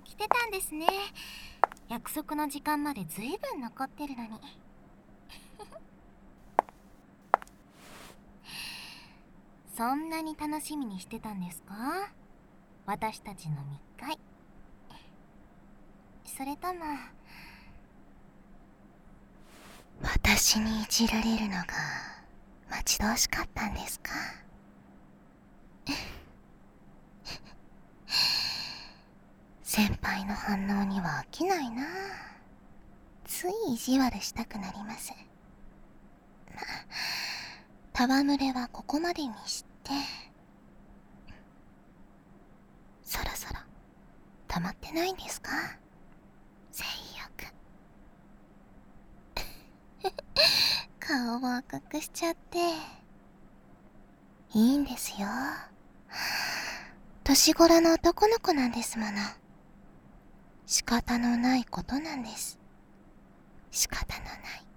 来てたんですね。約束の時間までずいぶん残ってるのに。そんなに楽しみにしてたんですか？私たちの密会。それとも私にいじられるのが待ち遠しかったんですか？先輩の反応には飽きないな。つい意地悪したくなります。まあ、戯れはここまでにして、そろそろ溜まってないんですか？性欲。顔を赤くしちゃって。いいんですよ。年頃の男の子なんですもの。仕方のないことなんです。仕方のない。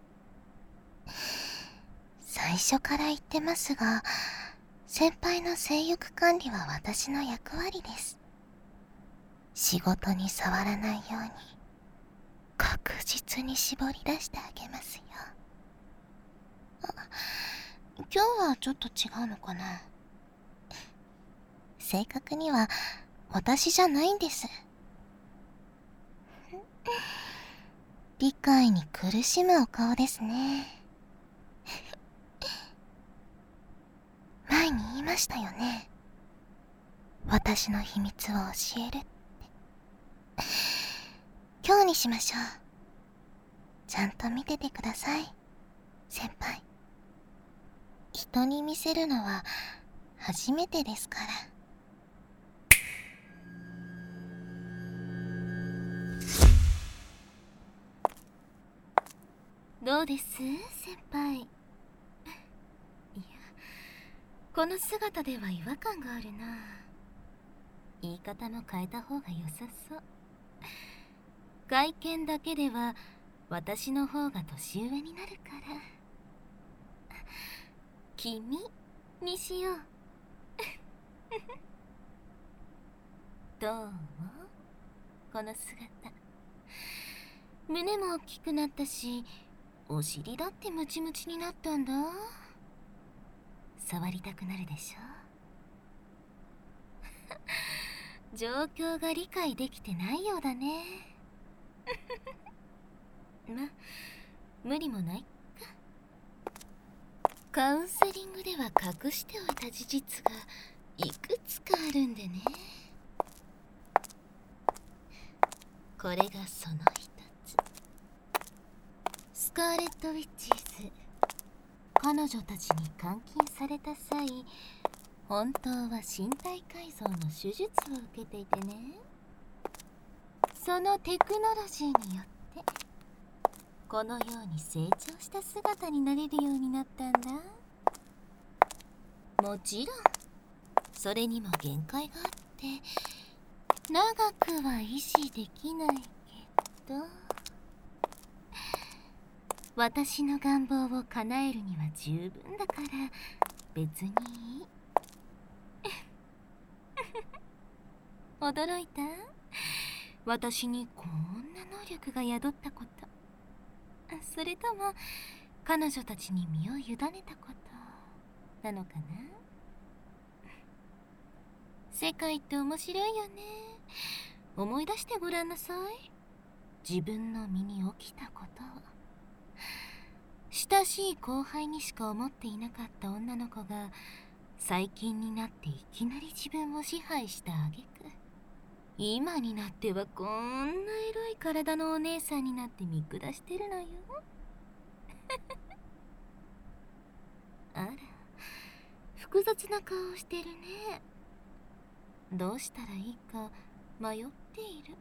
最初から言ってますが、先輩の性欲管理は私の役割です。仕事に触らないように確実に絞り出してあげますよ。今日はちょっと違うのかな。正確には私じゃないんです。理解に苦しむお顔ですね。前に言いましたよね。私の秘密を教えるって。今日にしましょう。ちゃんと見ててください、先輩。人に見せるのは初めてですから。どうです、先輩。いや、この姿では違和感があるな。言い方も変えた方が良さそう。外見だけでは私の方が年上になるから。君にしよう。どうもこの姿。胸も大きくなったし、お尻だってムチムチになったんだ。触りたくなるでしょ。状況が理解できてないようだね。ま、無理もないか。カウンセリングでは隠しておいた事実がいくつかあるんでね。これがその一つ。スカーレット・ウィッチーズ。彼女たちに監禁された際、本当は身体改造の手術を受けていてね。そのテクノロジーによってこのように成長した姿になれるようになったんだ。もちろんそれにも限界があって、長くは維持できないけど、私の願望を叶えるには十分だから別にいい。驚いた？私にこんな能力が宿ったこと。それとも彼女たちに身を委ねたことなのかな。世界って面白いよね。思い出してごらんなさい。自分の身に起きたことを。親しい後輩にしか思っていなかった女の子が最近になっていきなり自分を支配した挙句、今になってはこんなエロい体のお姉さんになって見下してるのよ。あら、複雑な顔をしてるね。どうしたらいいか迷っている。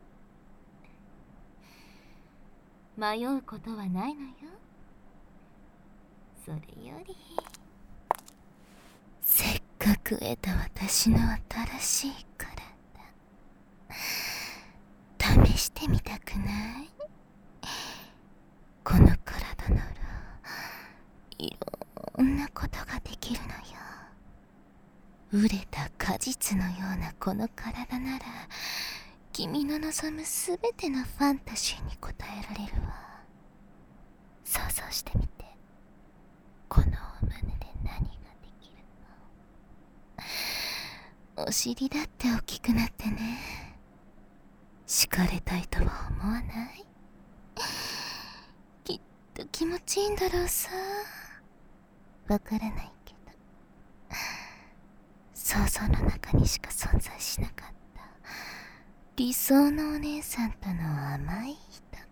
迷うことはないのよ。それより、せっかく得た私の新しい体、試してみたくない？この体ならいろんなことができるのよ。熟れた果実のようなこの体なら君の望むすべてのファンタジーに応えられるわ。想像してみて、このお胸で何ができるの。お尻だって大きくなってね。敷かれたいとは思わない？きっと気持ちいいんだろうさ。わからないけど、想像の中にしか存在しなかった理想のお姉さんとの甘いひと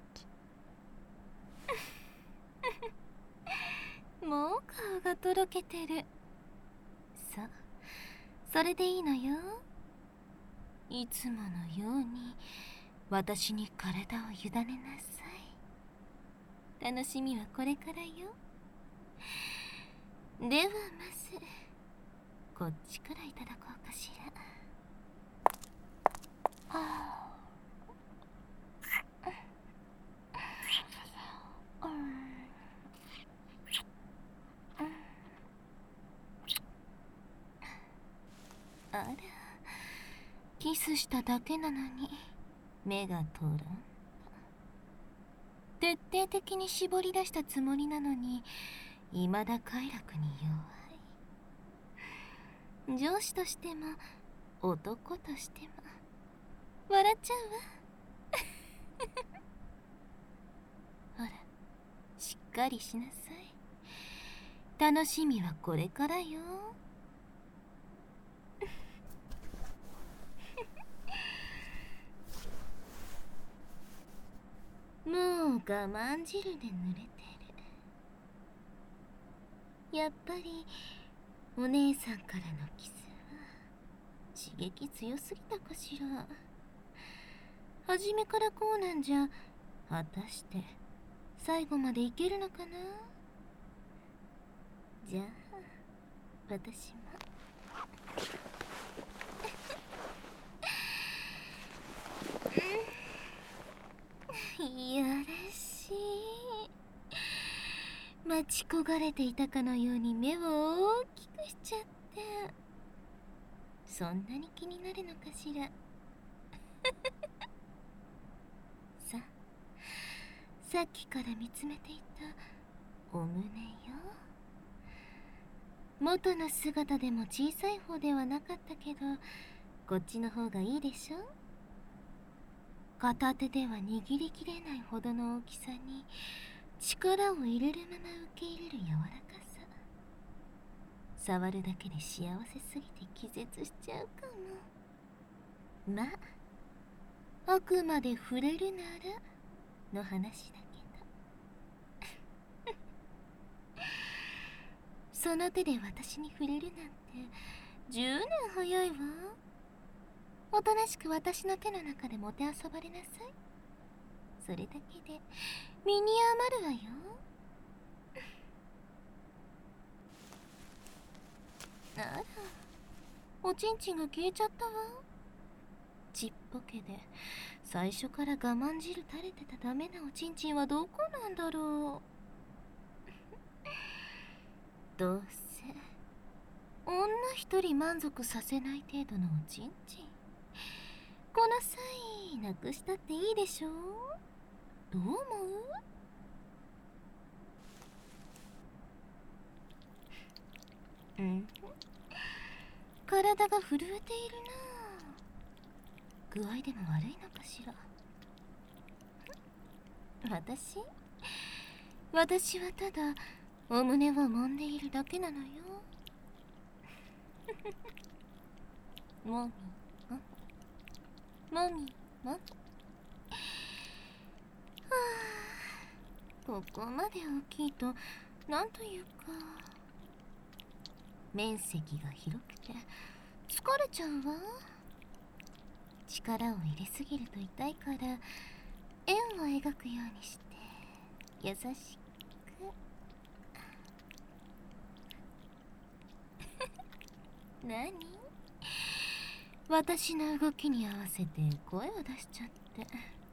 とき。もう顔がとろけてる。そう、それでいいのよ。いつものように私に体を委ねなさい。楽しみはこれからよ。ではまずこっちからいただこうかしら。あら、キスしただけなのに目が通らん。徹底的に絞り出したつもりなのに未だ快楽に弱い。上司としても男としても笑っちゃうわ。ほら、しっかりしなさい。楽しみはこれからよ。もう我慢汁で濡れてる。やっぱりお姉さんからのキスは刺激強すぎたかしら。初めからこうなんじゃ、果たして最後までいけるのかな。じゃあ私もいやらしい。待ち焦がれていたかのように目を大きくしちゃって、そんなに気になるのかしら。さっきから見つめていたお胸よ。元の姿でも小さい方ではなかったけど、こっちの方がいいでしょ。片手では握りきれないほどの大きさに力を入れるまま受け入れる柔らかさ。触るだけで幸せすぎて気絶しちゃうかも。まあ、あくまで触れるならの話だけど。その手で私に触れるなんて10年早いわ。おとなしく私の手の中でもてあそばれなさい。それだけで身に余るわよ。あら、おちんちんが消えちゃったわ。ちっぽけで最初から我慢汁垂れてたダメなおちんちんはどこなんだろう。どうせ女一人満足させない程度のおちんちん、この際なくしたっていいでしょう。どう思う？体が震えているな。具合でも悪いのかしら。私はただお胸を揉んでいるだけなのよ。もみもみもみ。ここまで大きいとなんというか面積が広くて疲れちゃうわ。力を入れすぎると痛いから円を描くようにして優しく。何？私の動きに合わせて声を出しちゃって。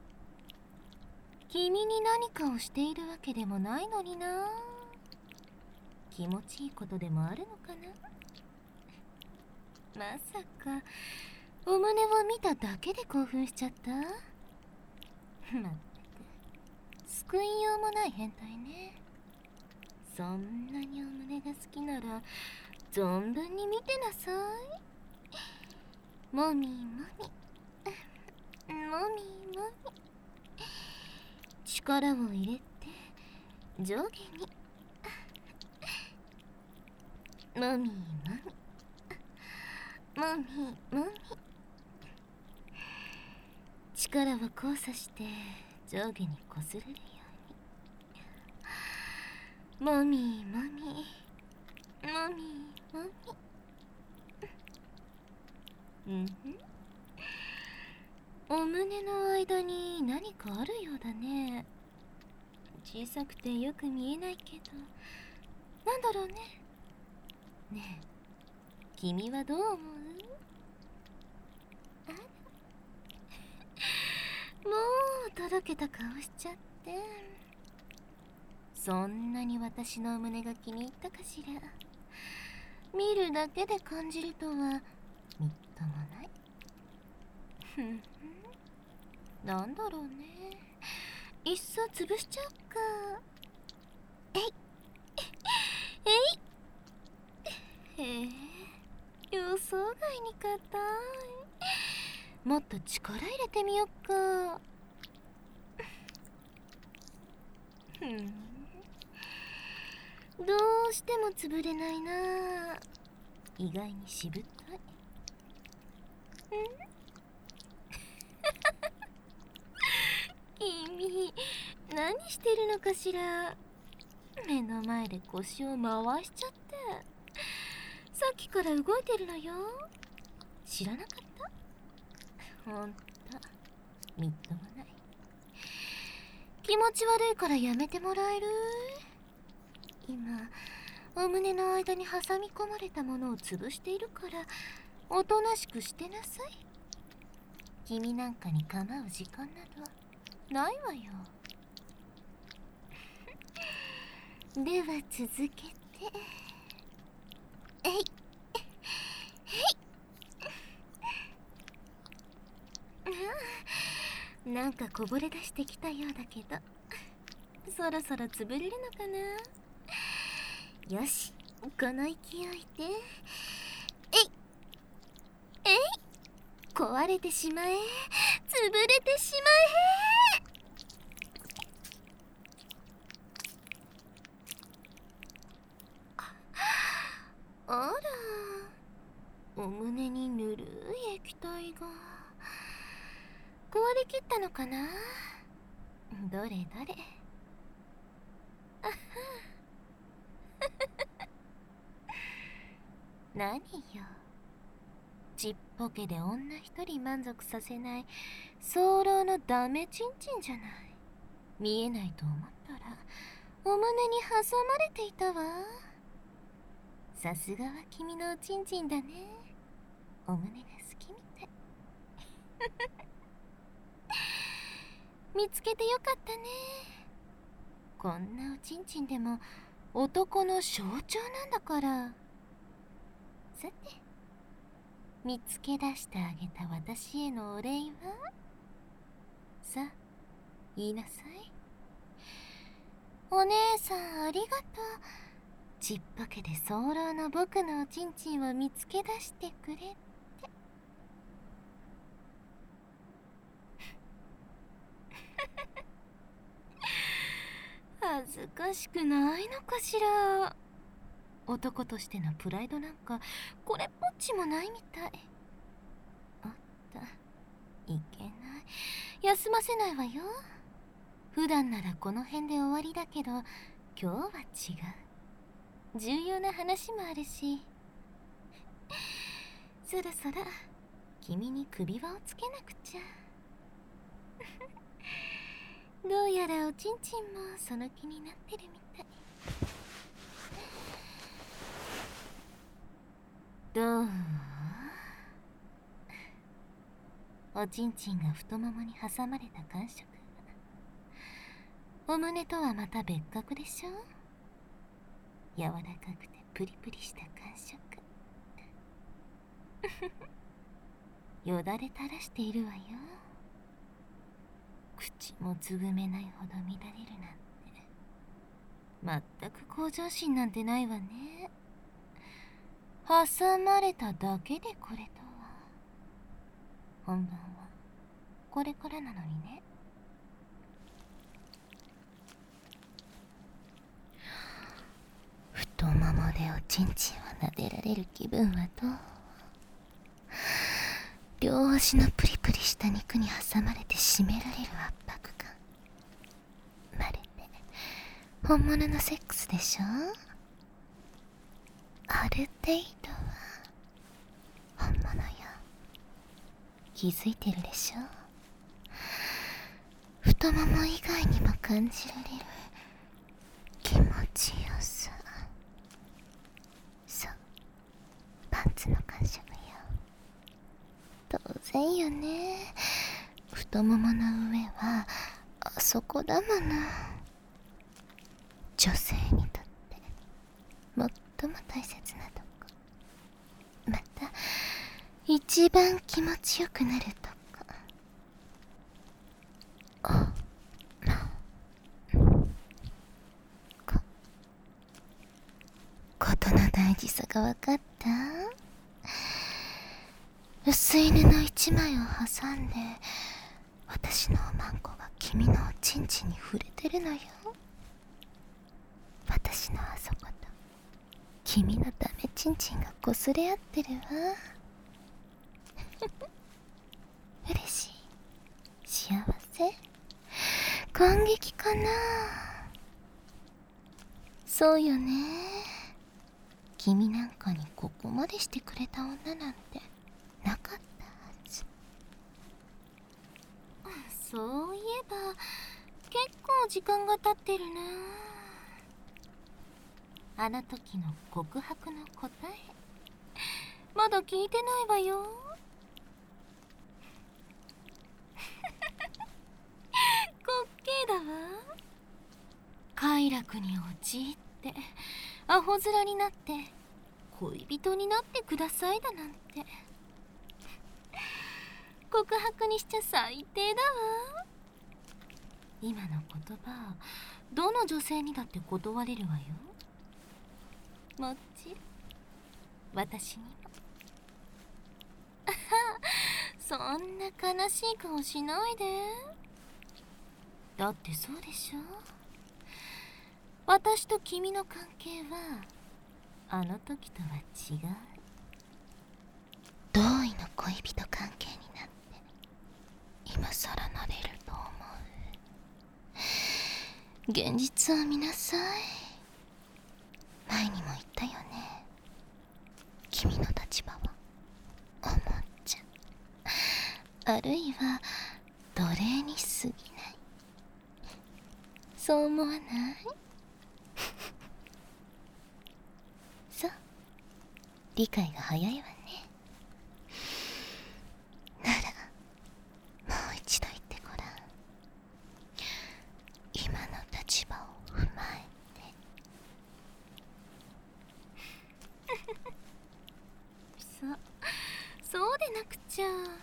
君に何かをしているわけでもないのにな。気持ちいいことでもあるのかな。まさかお胸を見ただけで興奮しちゃった。まったく救いようもない変態ね。そんなにお胸が好きなら存分に見てなさい。もみもみもみもみ、力を入れて上下にもみもみもみもみ、力を交差して上下にこすれるようにもみもみもみもみ。お胸の間に何かあるようだね。小さくてよく見えないけど、なんだろうね。ねえ、君はどう思う？あらもうとろけた顔しちゃって。そんなに私の胸が気に入ったかしら。見るだけで感じるとはみっともない。ふんふん、なんだろうね。いっそ潰しちゃおっか。えいえい。へえ、予想外に硬い。もっと力入れてみよっか。ふん、どうしても潰れないな。意外にしぶとい。君、何してるのかしら。目の前で腰を回しちゃって。さっきから動いてるのよ。知らなかった？ほんとみっともない。気持ち悪いからやめてもらえる？今お胸の間に挟み込まれたものを潰しているから、おとなしくしてなさい。君なんかに構う時間などないわよ。では続けて。えいなんかこぼれ出してきたようだけど、そろそろ潰れるのかな。よし、この勢いでえい壊れてしまえ、潰れてしまえ。あら、お胸にぬるい液体が壊れきったのかな。どれどれ。あは何よ、ちっぽけで女一人満足させない早漏のダメチンチンじゃない。見えないと思ったらお胸に挟まれていたわ。さすがは君のおちんちんだね。お胸が好きみたい。見つけてよかったね。こんなおちんちんでも男の象徴なんだから。さて、見つけ出してあげた私へのお礼は？さあ、言いなさい。お姉さんありがとう。ちっぽけで早漏の僕のおちんちんを見つけ出してくれって。恥ずかしくないのかしら。男としてのプライドなんかこれっぽっちもないみたい。おっと、いけない。休ませないわよ。普段ならこの辺で終わりだけど、今日は違う。重要な話もあるし。そろそろ君に首輪をつけなくちゃ。どうやらおちんちんもその気になってるみたい。どう？おちんちんが太ももに挟まれた感触がお胸とはまた別格でしょ。柔らかくてプリプリした感触。 よだれ垂らしているわよ。口もつぐめないほど乱れるなんて、全く向上心なんてないわね。挟まれただけでこれとは。本番はこれからなのにね。太ももでおちんちんを撫でられる気分はどう？両足のプリプリした肉に挟まれて締められる圧迫感。まるで本物のセックスでしょ？ある程度は本物よ。気づいてるでしょ？太もも以外にも感じられる気持ちよさ。そう、パンツの感触よ。当然よね。太ももの上はあそこだもの。女性にとって最も大切なとこ。また一番気持ちよくなるとこ。ことの大事さが分かった？薄い布一枚を挟んで私のおまんこが君のおちんちんに触れてるのよ。私のあそこと君のダメちんちんがこすれ合ってるわ。嬉しい？幸せ？感激かな？そうよね。君なんかにここまでしてくれた女なんてなかったはず。そういえば結構時間が経ってるな。あの時の告白の答えまだ聞いてないわよ。滑稽だわ。快楽に陥ってアホ面になって恋人になってくださいだなんて告白にしちゃ最低だわ。今の言葉どの女性にだって断れるわよ。もちろん私にも。そんな悲しい顔しないで。だってそうでしょ？私と君の関係はあの時とは違う。同意の恋人関係になって今更なれると思う？現実を見なさい。前にも言ったよね。君の立場はおもちゃ、あるいは奴隷に過ぎない。そう思わない？そう、理解が早いわね。ならもう一度言ってごらん。今の立場を踏まえて。そうでなくちゃ。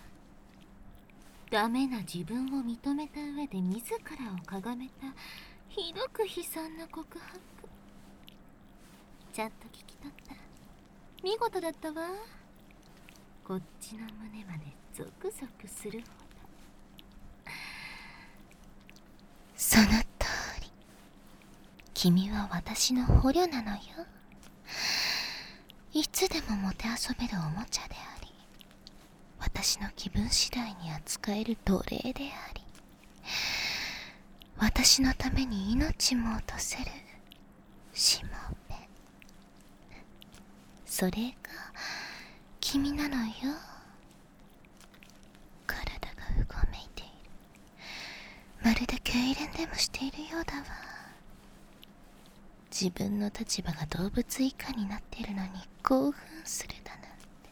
ダメな自分を認めた上で自らをかがめたひどく悲惨な告白。ちゃんと聞き取った。見事だったわ。こっちの胸までゾクゾクするほど。その通り。君は私の捕虜なのよ。いつでももてあそべるおもちゃであり、私の気分次第に扱える奴隷であり、私のために命も落とせるしもべ。それが君なのよ。体がうごめいている。まるで痙攣でもしているようだわ。自分の立場が動物以下になっているのに興奮するだなんて。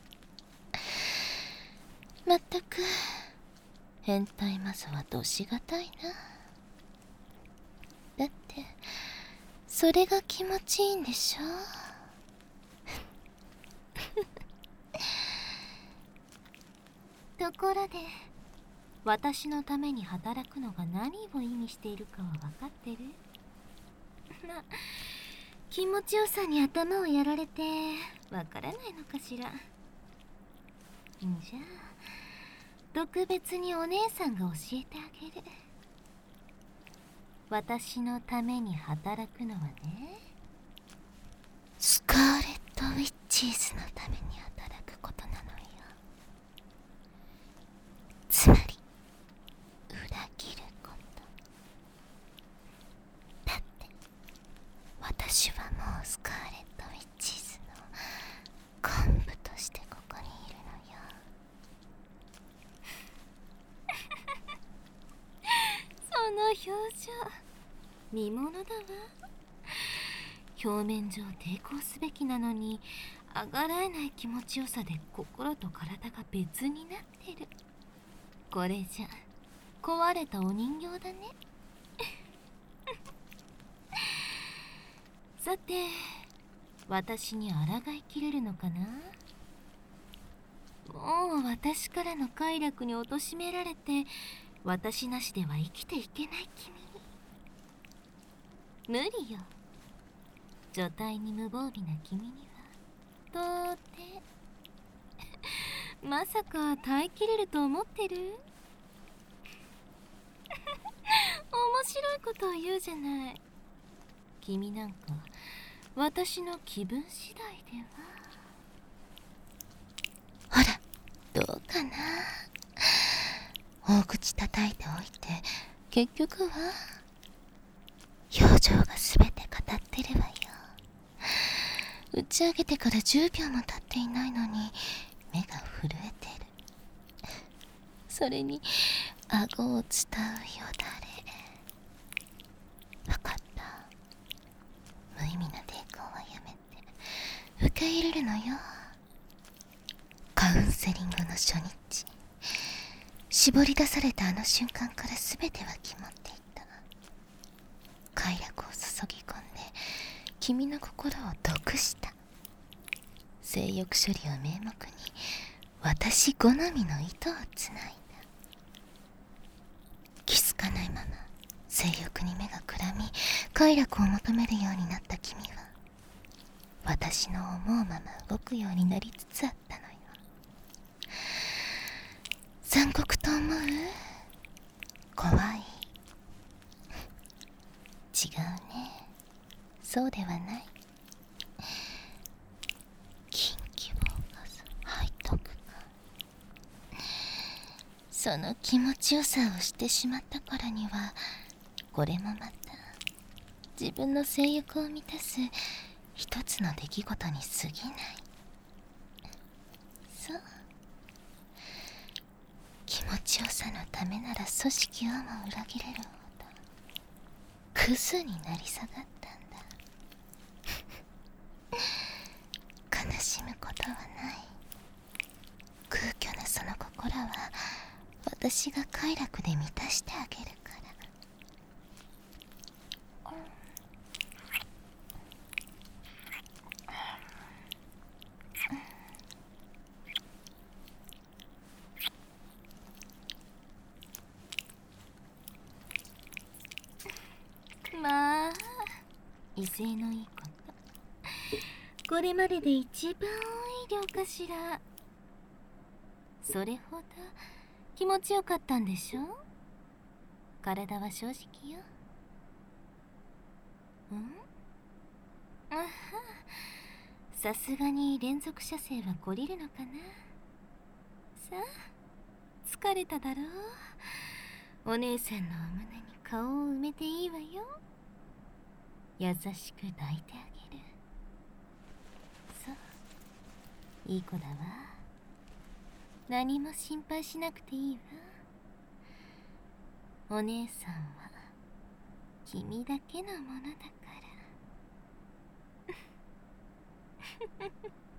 まったく変態マゾはどしがたいな。だってそれが気持ちいいんでしょ？ ところで私のために働くのが何を意味しているかは分かってる？気持ちよさに頭をやられてわからないのかしら。じゃあ特別にお姉さんが教えてあげる。私のために働くのはね、スカーレット・ウィッチーズのために働くことなのよ。つまり裏切ること。だって私はもうスカーレット・ウィッチーズの幹部としてここにいるのよ。その表情見ものだわ。表面上抵抗すべきなのにあがらえない気持ちよさで心と体が別になってる。これじゃ壊れたお人形だね。さて私に抗いきれるのかな。もう私からの快楽に貶められて私なしでは生きていけない君に無理よ。除体に無防備な君には到底まさか耐えきれると思ってる？面白いことを言うじゃない。君なんか私の気分次第では。ほらどうかな。大口叩いておいて結局は表情が全て語ってるわよ。打ち上げてから10秒も経っていないのに目が震えてる。それに顎を伝うよだれ。わかった。無意味な抵抗はやめて受け入れるのよ。カウンセリングの初日、絞り出されたあの瞬間から全ては決まっていた。快楽を注ぎ込んで君の心を毒した。性欲処理を名目に私好みの糸をつないだ。気づかないまま性欲に目がくらみ快楽を求めるようになった君は私の思うまま動くようになりつつあったのよ。残酷と思う？怖い？違うね。そうではない。近畿を吐いとくか。その気持ちよさをしてしまったからにはこれもまた自分の性欲を満たす一つの出来事に過ぎない。そう、気持ちよさのためなら組織をも裏切れるほどクズになり下がったんだ。悲しむことはない。空虚なその心は私が快楽で満たしてあげるから。まあ威勢のいいこと。これまでで一番多い量かしら。それほど気持ちよかったんでしょ。体は正直よ。あは、さすがに連続射精は懲りるのかな。さあ疲れただろう。お姉さんのお胸に顔を埋めていいわよ。優しく抱いてあげる。そう、いい子だわ。何も心配しなくていいわ。お姉さんは君だけのものだから。